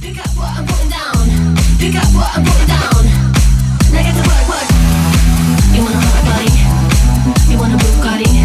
Pick up what I'm putting down. Pick up what I'm putting down. Now get to work, work. You wanna hot body? You want a Bugatti?